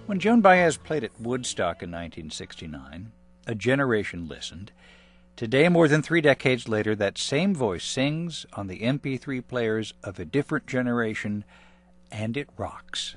When Joan Baez played at Woodstock in 1969, a generation listened. Today, more than 3 decades later, that same voice sings on the MP3 players of a different generation, and it rocks.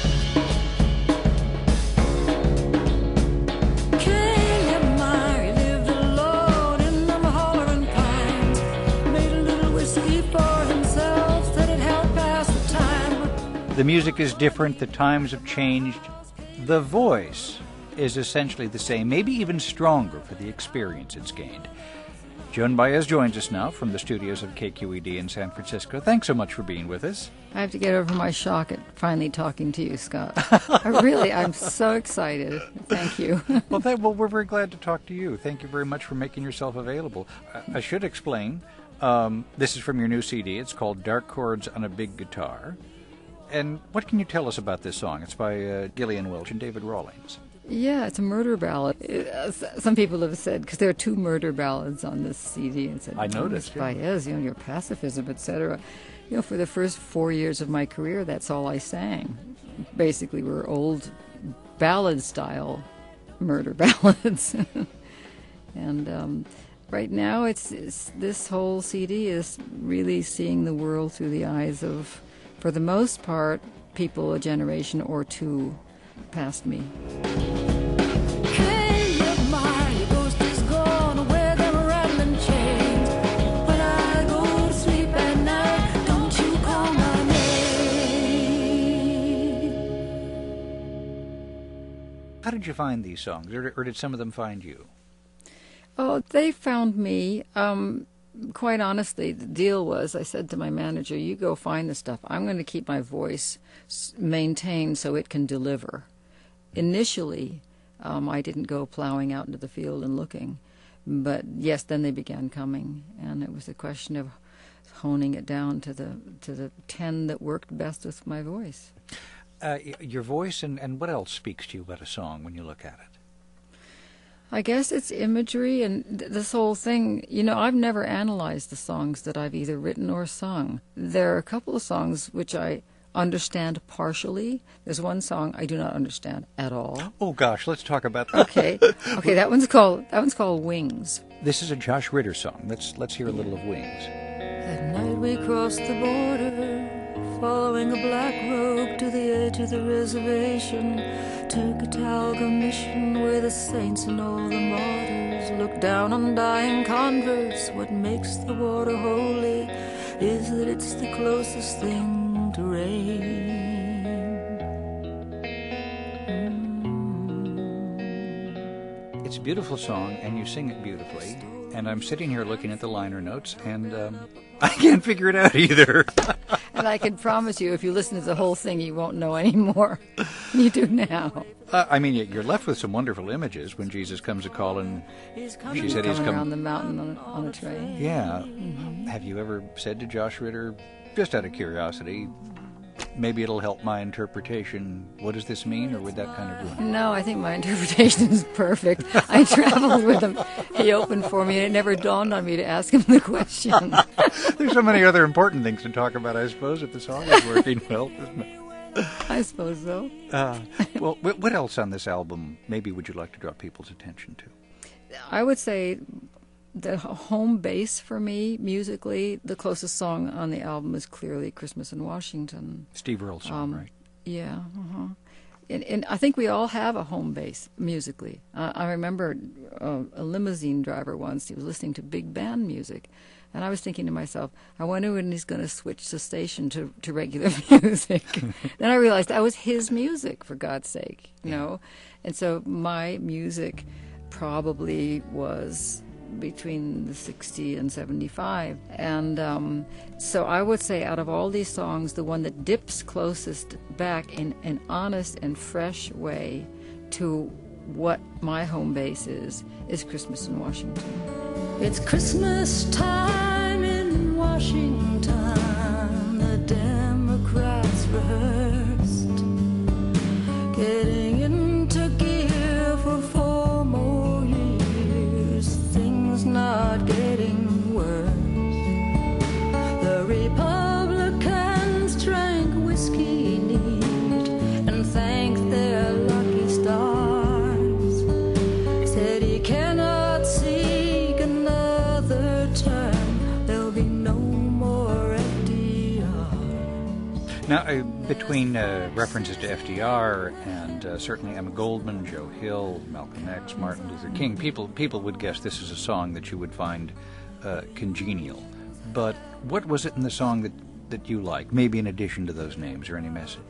The music is different, the times have changed. The voice is essentially the same, maybe even stronger for the experience it's gained. Joan Baez joins us now from the studios of KQED in San Francisco. Thanks so much for being with us. I have to get over my shock at finally talking to you, Scott. I'm so excited. Thank you. Well, we're very glad to talk to you. Thank you very much for making yourself available. I should explain, this is from your new CD. It's called Dark Chords on a Big Guitar. And what can you tell us about this song? It's by Gillian Welch and David Rawlings. Yeah, it's a murder ballad. Some people have said, because there are 2 murder ballads on this CD, and said, I noticed, Ms. Baez, your pacifism, etc. For the first 4 years of my career, that's all I sang. Basically, were old ballad-style murder ballads. And right now, it's this whole CD is really seeing the world through the eyes of, for the most part, people a generation or 2 past me. How did you find these songs, or did some of them find you? Oh, they found me. Quite honestly, the deal was, I said to my manager, you go find the stuff. I'm going to keep my voice maintained so it can deliver. Initially, I didn't go plowing out into the field and looking. But yes, then they began coming. And it was a question of honing it down to the 10 that worked best with my voice. Your voice, and what else speaks to you about a song when you look at it? I guess it's imagery and this whole thing. I've never analyzed the songs that I've either written or sung. There are a couple of songs which I understand partially. There's one song I do not understand at all. Oh gosh, let's talk about that. Okay, that one's called Wings. This is a Josh Ritter song. Let's hear a little of Wings. At night we crossed the border, following a black robe to the edge of the reservation, to Catalga Mission, where the saints and all the martyrs look down on dying converts. What makes the water holy is that it's the closest thing to rain. It's a beautiful song, and you sing it beautifully. And I'm sitting here looking at the liner notes, and I can't figure it out either. And I can promise you, if you listen to the whole thing, you won't know any more than you do now. You're left with some wonderful images when Jesus comes to call, and she said he's coming around the mountain on a train. Yeah. Mm-hmm. Have you ever said to Josh Ritter, just out of curiosity, maybe it'll help my interpretation, what does this mean, or would that kind of ruin it? No, I think my interpretation is perfect. I traveled with him. He opened for me, and it never dawned on me to ask him the question. There's so many other important things to talk about, I suppose, if the song is working well, isn't it? I suppose so. Well, what else on this album maybe would you like to draw people's attention to? I would say the home base for me, musically, the closest song on the album is clearly Christmas in Washington. Steve Earle's song, right? Yeah. Uh-huh. And I think we all have a home base musically. I remember a limousine driver once, he was listening to big band music, and I was thinking to myself, I wonder when he's going to switch the station to regular music. Then I realized that was his music, for God's sake, you know? And so my music probably was between the 60 and 75. And so I would say out of all these songs, the one that dips closest back in an honest and fresh way to what my home base is Christmas in Washington. It's Christmas time in Washington. The Democrats rehearsed getting into gear for 4 more years. Things not getting worse. The Republicans drank whiskey neat and thanked their luck Between references to FDR and certainly Emma Goldman, Joe Hill, Malcolm X, Martin Luther King, people would guess this is a song that you would find congenial. But what was it in the song that you like, maybe in addition to those names or any message?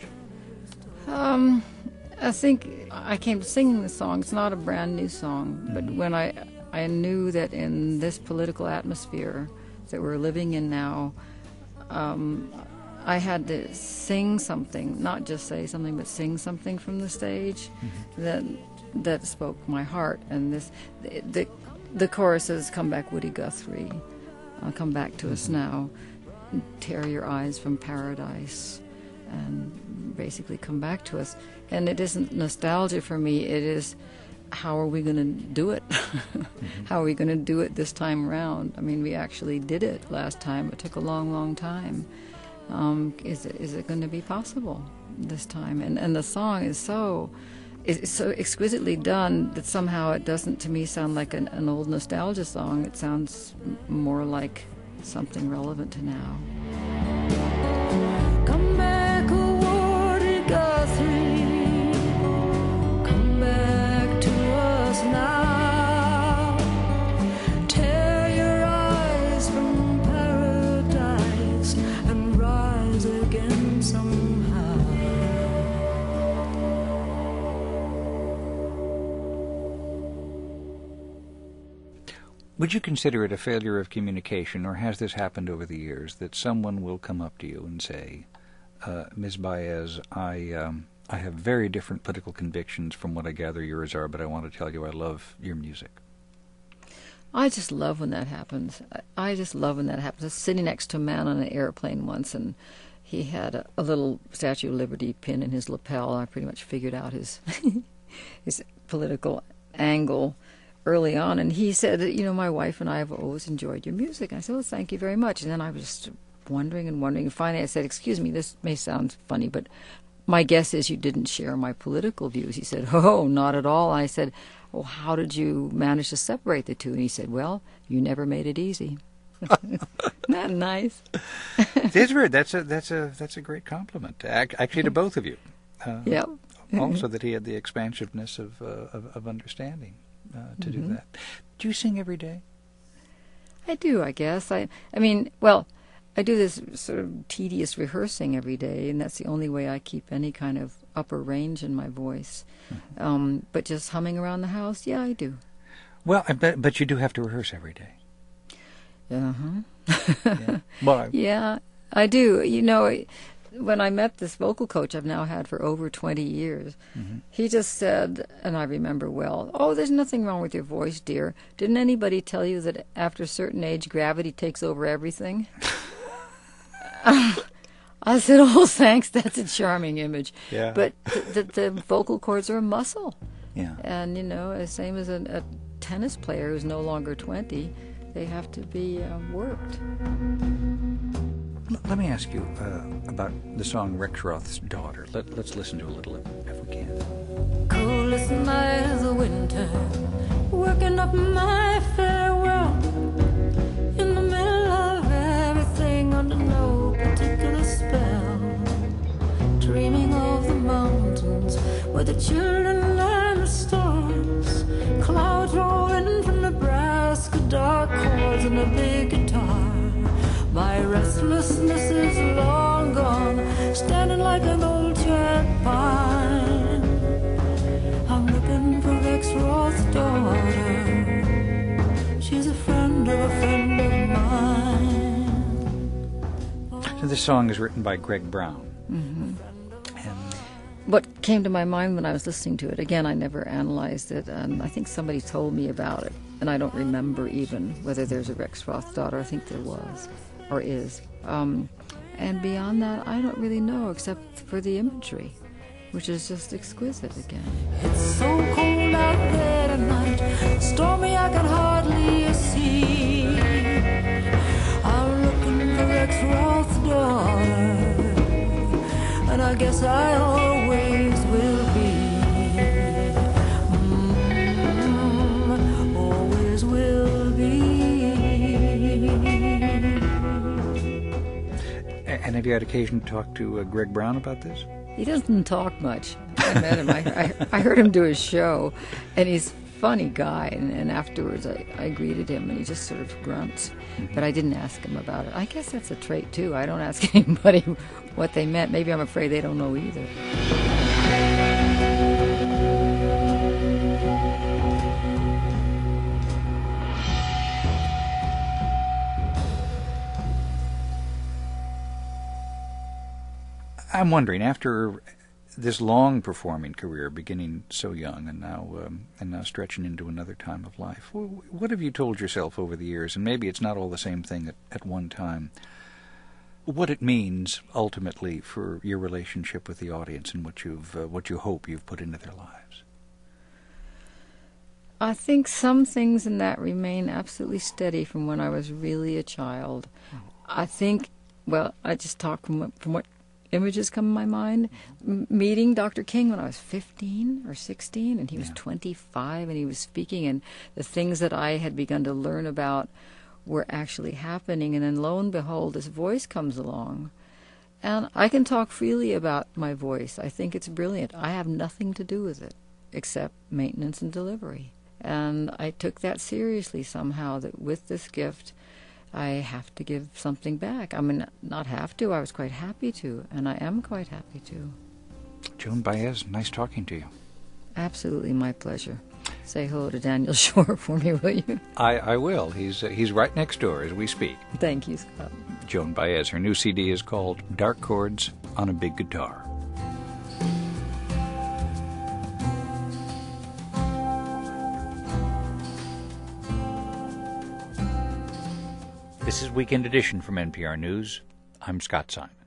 I think I came to singing the song. It's not a brand new song, but when I knew that in this political atmosphere that we're living in now, I had to sing something, not just say something, but sing something from the stage that spoke my heart. And the chorus says, "Come back, Woody Guthrie, come back to us now, tear your eyes from paradise," and basically come back to us. And it isn't nostalgia for me, it is, how are we going to do it? How are we going to do it this time around? I mean, we actually did it last time. It took a long, long time. Is it going to be possible this time? And the song is so exquisitely done that somehow it doesn't, to me, sound like an old nostalgia song. It sounds more like something relevant to now. Come back, Woody Guthrie, come back to us now. Tear your eyes from paradise and rise again somehow. Would you consider it a failure of communication, or has this happened over the years, that someone will come up to you and say, Ms. Baez, I have very different political convictions from what I gather yours are, but I want to tell you I love your music? I just love when that happens. I just love when that happens. I was sitting next to a man on an airplane once, and he had a little Statue of Liberty pin in his lapel. I pretty much figured out his his political angle early on, and he said, my wife and I have always enjoyed your music. And I said, well, thank you very much. And then I was just wondering. And finally I said, excuse me, this may sound funny, but my guess is you didn't share my political views. He said, oh, not at all. I said, well, how did you manage to separate the two? And he said, well, you never made it easy. Isn't that nice? That's weird. That's a great compliment, actually, to both of you. Yep. Also that he had the expansiveness of understanding. To do that. Do you sing every day? I do, I guess. I do this sort of tedious rehearsing every day, and that's the only way I keep any kind of upper range in my voice. But just humming around the house, yeah, I do. Well, but you do have to rehearse every day. Yeah. Well, yeah, I do. When I met this vocal coach I've now had for over 20 years, he just said, and I remember well, oh, there's nothing wrong with your voice, dear. Didn't anybody tell you that after a certain age, gravity takes over everything? I said, oh, thanks, that's a charming image. Yeah. But the vocal cords are a muscle. Yeah. And, same as a tennis player who's no longer 20, they have to be worked. Let me ask you about the song Rexroth's Daughter. Let's listen to a little if we can. Coolest night of the winter, working up my farewell, in the middle of everything under no particular spell, dreaming of the mountains where the children and the stars, clouds rolling from Nebraska, dark chords and a big guitar. My restlessness is long gone, standing like an old cherry pine. I'm looking for Rexroth's daughter. She's a friend of mine. So this song is written by Greg Brown. Mm-hmm. And what came to my mind when I was listening to it, again, I never analyzed it, and I think somebody told me about it, and I don't remember even whether there's a Rexroth daughter. I think there was. Or is. And beyond that, I don't really know, except for the imagery, which is just exquisite again. It's so cold out there tonight, stormy I can hardly see. I'm looking for Rexroth's daughter, and I guess I always will be. Always will be. have you had occasion to talk to Greg Brown about this? He doesn't talk much. I met him. I heard him do his show, and he's a funny guy. And afterwards, I greeted him, and he just sort of grunts. But I didn't ask him about it. I guess that's a trait, too. I don't ask anybody what they meant. Maybe I'm afraid they don't know either. I'm wondering, after this long performing career, beginning so young and now stretching into another time of life, what have you told yourself over the years? And maybe it's not all the same thing at one time. What it means ultimately for your relationship with the audience and what you hope you've put into their lives. I think some things in that remain absolutely steady from when I was really a child. I think, well, I just talk from what images come in my mind. Meeting Dr. King when I was 15 or 16, and he was 25, and he was speaking, and the things that I had begun to learn about were actually happening, and then lo and behold, this voice comes along. And I can talk freely about my voice. I think it's brilliant. I have nothing to do with it except maintenance and delivery. And I took that seriously somehow, that with this gift, I have to give something back. I mean, not have to. I was quite happy to, and I am quite happy to. Joan Baez, nice talking to you. Absolutely my pleasure. Say hello to Daniel Shore for me, will you? I will. He's right next door as we speak. Thank you, Scott. Joan Baez. Her new CD is called Dark Chords on a Big Guitar. This is Weekend Edition from NPR News. I'm Scott Simon.